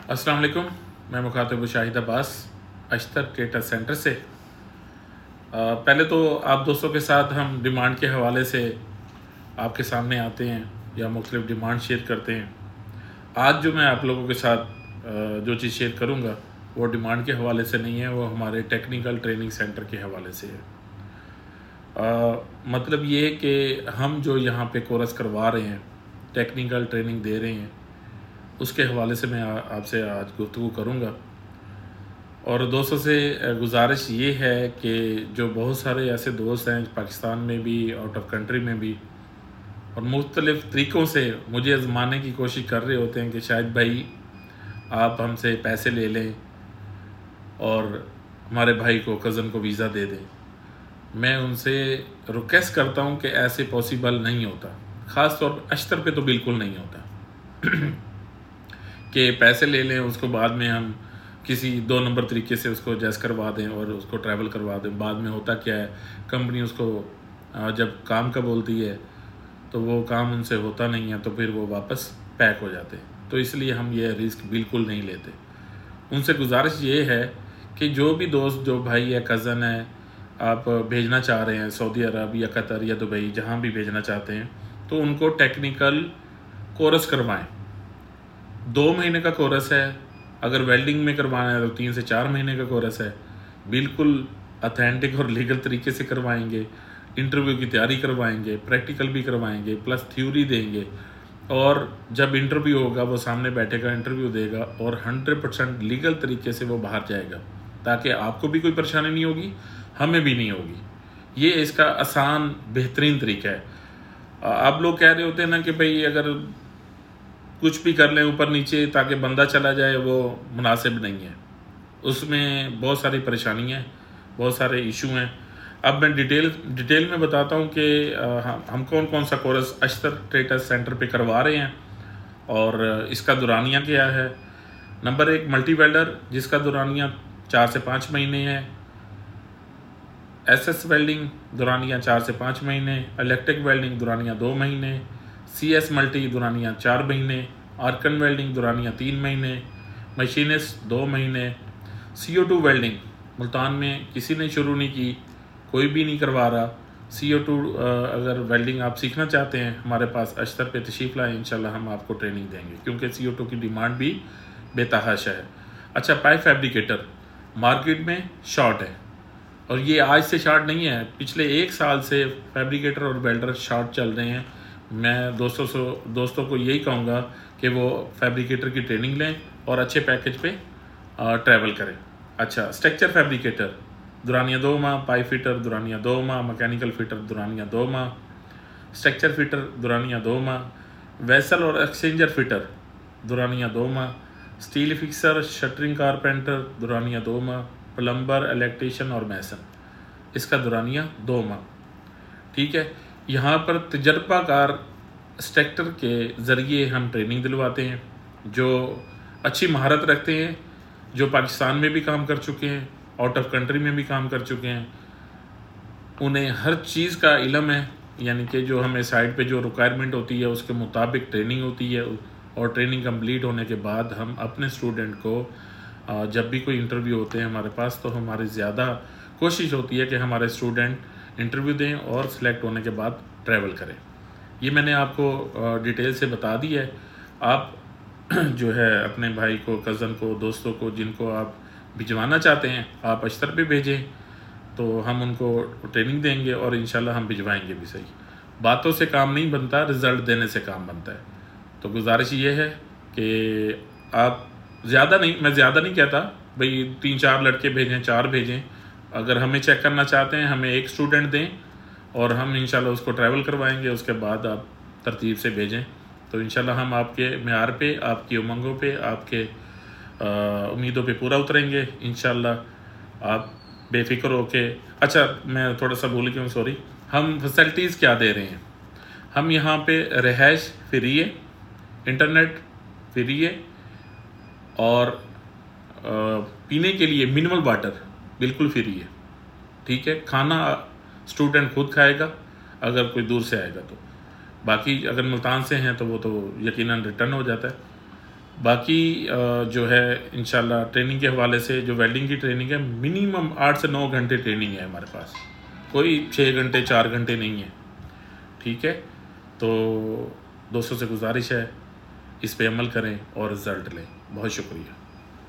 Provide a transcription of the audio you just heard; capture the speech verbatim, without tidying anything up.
अस्सलाम वालेकुम। मैं मुखातिब शाहिद अब्बास अशतर ट्रेडर सेंटर से। आ, पहले तो आप दोस्तों के साथ हम डिमांड के हवाले से आपके सामने आते हैं या मुख्तलिफ डिमांड शेयर करते हैं। आज जो मैं आप लोगों के साथ आ, जो चीज़ शेयर करूंगा वो डिमांड के हवाले से नहीं है, वो हमारे टेक्निकल ट्रेनिंग सेंटर के हवाले से है। आ, मतलब ये कि हम जो यहाँ पे कोर्स करवा रहे हैं, टेक्निकल ट्रेनिंग दे रहे हैं, उसके हवाले से मैं आपसे आज गुफ्तगू करूँगा। और दोस्तों से गुजारिश ये है कि जो बहुत सारे ऐसे दोस्त हैं पाकिस्तान में भी, आउट ऑफ कंट्री में भी, और मुख्तलिफ़ तरीक़ों से मुझे आजमाने की कोशिश कर रहे होते हैं कि शायद भाई आप हमसे पैसे ले लें और हमारे भाई को, कज़न को वीज़ा दे दें। मैं उनसे रिक्वेस्ट करता हूं कि ऐसे पॉसिबल नहीं होता, ख़ास तौर पर अशतर पे तो बिल्कुल नहीं होता कि पैसे ले लें, उसको बाद में हम किसी दो नंबर तरीके से उसको एडजस्ट करवा दें और उसको ट्रैवल करवा दें। बाद में होता क्या है, कंपनी उसको जब काम का बोलती है तो वो काम उनसे होता नहीं है, तो फिर वो वापस पैक हो जाते हैं। तो इसलिए हम ये रिस्क बिल्कुल नहीं लेते। उनसे गुजारिश ये है कि जो भी दोस्त, जो भाई या कज़न है, आप भेजना चाह रहे हैं सऊदी अरब या कतर या दुबई, जहाँ भी भेजना चाहते हैं, तो उनको टेक्निकल कोर्स करवाएं। दो महीने का कोर्स है, अगर वेल्डिंग में करवाना है तो तीन से चार महीने का कोर्स है। बिल्कुल ऑथेंटिक और लीगल तरीके से करवाएंगे, इंटरव्यू की तैयारी करवाएंगे, प्रैक्टिकल भी करवाएंगे, प्लस थ्योरी देंगे। और जब इंटरव्यू होगा वो सामने बैठेगा, इंटरव्यू देगा और हंड्रेड परसेंट लीगल तरीके से वो बाहर जाएगा, ताकि आपको भी कोई परेशानी नहीं होगी, हमें भी नहीं होगी। ये इसका आसान बेहतरीन तरीका है। आप लोग कह रहे होते हैं ना कि भाई अगर कुछ भी कर लें ऊपर नीचे ताकि बंदा चला जाए, वो मुनासिब नहीं है। उसमें बहुत सारी परेशानी है, बहुत सारे इशू हैं। अब मैं डिटेल डिटेल में बताता हूँ कि हम कौन कौन सा कोर्स अशतर ट्रेडर सेंटर पे करवा रहे हैं और इसका दुरानिया क्या है। नंबर एक, मल्टी वेल्डर, जिसका दुरानिया चार से पाँच महीने है। एस एस वेल्डिंग दुरानिया चार से पाँच महीने। इलेक्ट्रिक वेल्डिंग दुरानिया दो महीने। सी एस मल्टी दुरानिया चार महीने। आर्कन वेल्डिंग दुरानिया तीन महीने। मशीनिस्ट दो महीने। C O two welding Multan में किसी ने शुरू नहीं की, कोई भी नहीं करवा रहा। सी ओ टू अगर वेल्डिंग आप सीखना चाहते हैं, हमारे पास अशतर पे तशरीफ़ लाएँ, इंशाल्लाह हम आपको ट्रेनिंग देंगे, क्योंकि सी ओ टू की डिमांड भी बेतहाशा है। अच्छा, पाइप फैब्रिकेटर मार्केट में शॉर्ट है, और ये आज से शॉर्ट नहीं है, पिछले एक साल से फैब्रिकेटर और वेल्डर शॉर्ट चल रहे हैं। मैं दोस्तों से दोस्तों को यही कहूँगा कि वो फैब्रिकेटर की ट्रेनिंग लें और अच्छे पैकेज पे ट्रैवल करें। अच्छा, स्ट्रक्चर फैब्रिकेटर दुरानिया दो माह। पाइप फिटर दुरानिया दो माह। मैकेनिकल फिटर दुरानिया दो माह। स्ट्रक्चर फिटर दुरानिया दो माह। वेसल और एक्सचेंजर फिटर दुरानिया दो माह। स्टील फिक्सर, शटरिंग कारपेंटर दुरानिया दो माह। प्लम्बर, इलेक्ट्रीशियन और मैसन, इसका दुरानिया दो माह। ठीक है, यहाँ पर तजर्बाकार स्ट्रक्चर के ज़रिए हम ट्रेनिंग दिलवाते हैं, जो अच्छी महारत रखते हैं, जो पाकिस्तान में भी काम कर चुके हैं, आउट ऑफ कंट्री में भी काम कर चुके हैं। उन्हें हर चीज़ का इल्म है, यानी कि जो हमें साइट पे जो रिक्वायरमेंट होती है उसके मुताबिक ट्रेनिंग होती है। और ट्रेनिंग कंप्लीट होने के बाद हम अपने स्टूडेंट को, जब भी कोई इंटरव्यू होते हैं हमारे पास, तो हमारी ज़्यादा कोशिश होती है कि हमारे स्टूडेंट इंटरव्यू दें और सिलेक्ट होने के बाद ट्रैवल करें। ये मैंने आपको डिटेल से बता दी है। आप जो है अपने भाई को, कज़न को, दोस्तों को, जिनको आप भिजवाना चाहते हैं, आप अशतर पे भेजें, तो हम उनको ट्रेनिंग देंगे और इंशाल्लाह हम भिजवाएंगे भी सही। बातों से काम नहीं बनता, रिज़ल्ट देने से काम बनता है। तो गुजारिश ये है कि आप ज़्यादा नहीं, मैं ज़्यादा नहीं कहता भाई तीन चार लड़के भेजें, चार भेजें। अगर हमें चेक करना चाहते हैं, हमें एक स्टूडेंट दें और हम इंशाल्लाह उसको ट्रैवल करवाएंगे, उसके बाद आप तरतीब से भेजें। तो इंशाल्लाह हम आपके मेयार पे, आपकी उमंगों पे, आपके उम्मीदों पे पूरा उतरेंगे इंशाल्लाह। आप बेफिक्र हो के। अच्छा, मैं थोड़ा सा भूल गया हूँ, सॉरी। हम फैसिलिटीज़ क्या दे रहे हैं? हम यहाँ पे रिहाइश फ्री है, इंटरनेट फ्री है, और आ, पीने के लिए मिनिमल वाटर बिल्कुल फ्री है। ठीक है, खाना स्टूडेंट खुद खाएगा अगर कोई दूर से आएगा तो। बाकी अगर मुल्तान से हैं तो वो तो यकीनन रिटर्न हो जाता है। बाकी जो है इंशाल्लाह ट्रेनिंग के हवाले से, जो वेल्डिंग की ट्रेनिंग है मिनिमम आठ से नौ घंटे ट्रेनिंग है हमारे पास, कोई छः घंटे चार घंटे नहीं है। ठीक है, तो दोस्तों से गुजारिश है इस पे अमल करें और रिज़ल्ट लें। बहुत शुक्रिया।